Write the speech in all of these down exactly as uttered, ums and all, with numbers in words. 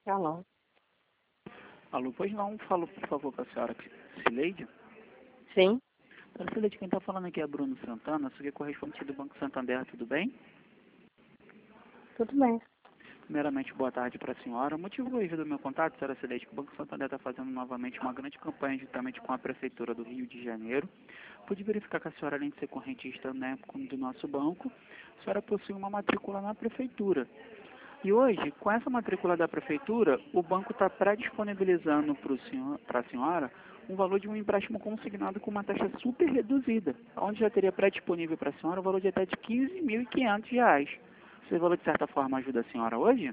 Alô? Alô, pois não, falo por favor com a senhora Cileide. Sim, Senhora Cileide, quem está falando aqui é Bruno Santana, sou correspondente do Banco Santander, tudo bem? tudo bem. Primeiramente, boa tarde para a senhora. O motivo hoje do meu contato, senhora Cileide, que o Banco Santander está fazendo novamente uma grande campanha juntamente com a Prefeitura do Rio de Janeiro. Pude verificar que a senhora, além de ser correntista, né, do nosso banco, a senhora possui uma matrícula na Prefeitura. E hoje, com essa matrícula da Prefeitura, o banco está pré-disponibilizando para a senhora um valor de um empréstimo consignado com uma taxa super reduzida, onde já teria pré-disponível para a senhora o valor de até de quinze mil e quinhentos reais. Esse valor, de certa forma, ajuda a senhora hoje?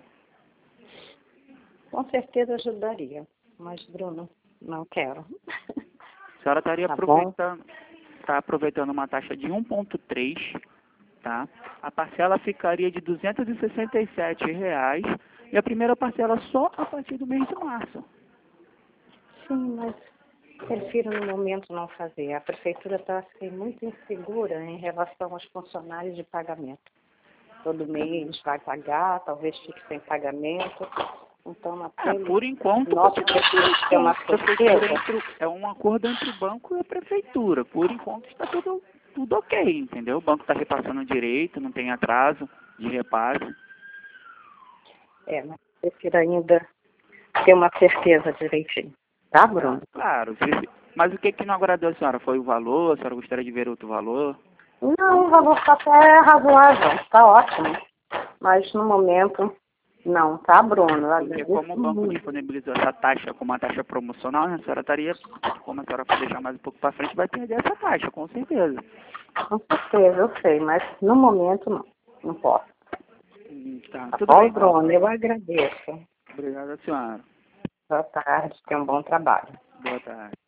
Com certeza ajudaria, mas Bruno, não quero. A senhora estaria Tá bom? aproveitando, tá aproveitando uma taxa de um vírgula três, tá? A parcela ficaria de duzentos e sessenta e sete reais e a primeira parcela só a partir do mês de março. Sim, mas prefiro no momento não fazer. A prefeitura está assim, muito insegura em relação aos funcionários de pagamento. Todo mês vai pagar, talvez fique sem pagamento. Então, É, naquele por enquanto, nosso continua prefeito tem uma prefeitura certeza. entre, é um acordo entre o banco e a prefeitura. Por enquanto está tudo, tudo ok, entendeu? O banco está repassando direito, não tem atraso de repasse. É, mas prefiro ainda ter uma certeza direitinho. Tá, Bruno? Ah, claro. se- Mas o que, que não agradou a senhora? Foi o valor? A senhora gostaria de ver outro valor? Não, o valor está até razoável, está ótimo. Mas no momento, não, tá, Bruno? Eu Porque como agradeço o banco muito. disponibilizou essa taxa como uma taxa promocional, né, a senhora estaria, como a senhora for deixar mais um pouco para frente, vai perder essa taxa, com certeza. Com certeza, eu sei, mas no momento não, não posso. Hum, Tá, Tá tudo bom, bem então. Bruno? Eu agradeço. Obrigado, senhora. Boa tarde, tenha um bom trabalho. Boa tarde.